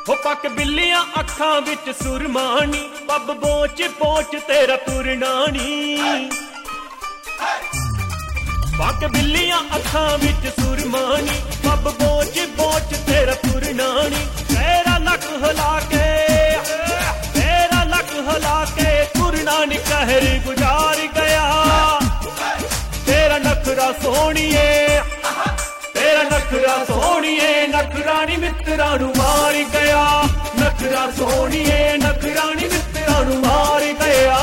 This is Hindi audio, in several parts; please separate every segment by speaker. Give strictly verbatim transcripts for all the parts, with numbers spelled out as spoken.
Speaker 1: हो पक बिल्लियां अखां विच सुरमानी, बब बोच बोच तेरा पुरनानी। पक बिल्लियां अखां विच सुरमानी, बब बोच बोच तेरा पुरनानी। तेरा लक हिला के तेरा लक हिला के पुरनानी कहर गुजार गया। तेरा नखरा सोहणिए तेरा नखरा सोहणिए, नखरानी मित्रा नू मार गया। नखरा सोहणिए नखरानी मित्रा नू मार गया।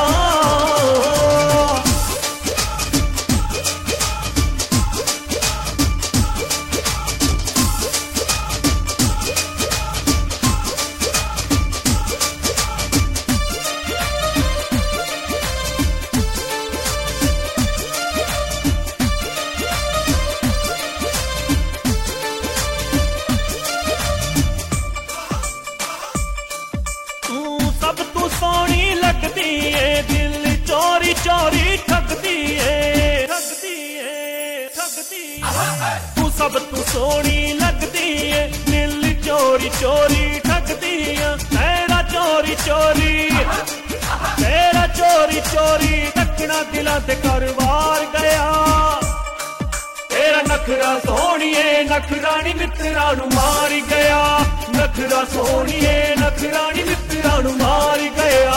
Speaker 1: सोहनी लगदी है दिल चोरी चोरी ठगदी है ठगदी है ठगदी है। तू सब तू सोहनी लगदी है दिल चोरी चोरी ठगदी है। तेरा चोरी चोरी तेरा चोरी चोरी टकना दिला ते करवार गया। तेरा नखरा सोहणिए नखरानी मित्रा नू मार गया। नखरा सोहणिए नखरानी मित्रा नू मार गया।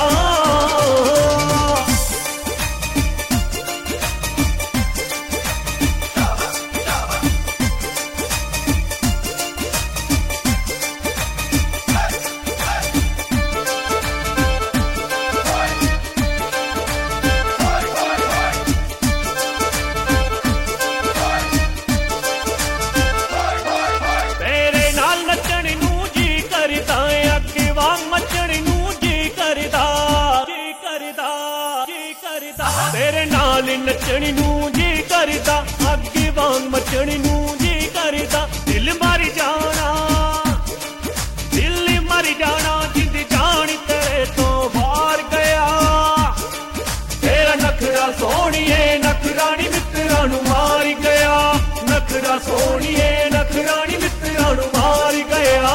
Speaker 1: तेरे नाल नचनी नू जी करदा, अगे वांग मचनी नू जी करदा। दिल मर जाना दिल मर जाना, जिंद जान तेरे तो बाहर गया। तेरा नखरा सोहणिए नखरानी मित्रा नू मार गया। नखरा सोहणिए नखरानी मित्रा नू मार गया।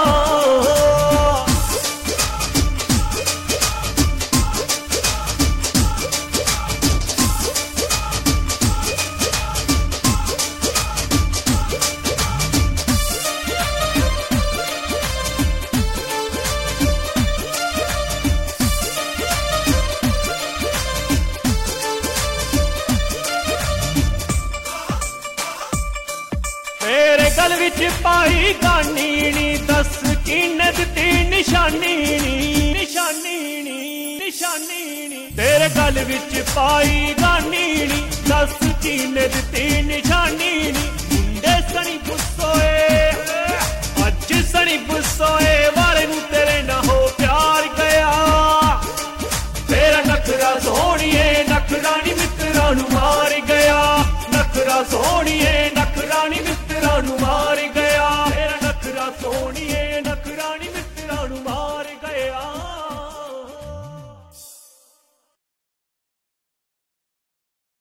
Speaker 1: तेरे गल विच पाई गानी नी, दस किन्ने दित्ती निशानी नी निशानी नी निशानी नी। तेरे गल विच पाई गानी नी, दस किन्ने दित्ती निशानी नी। मुंडे सनी बुस्सोए अज सनी बुस्सोए, वाले नू तेरे ना हो प्यार गया। तेरा नखरा सोहणिए नखरानी मित्रा नू मार गया। नखरा सोहणिए नखरानी मित्रा नू मार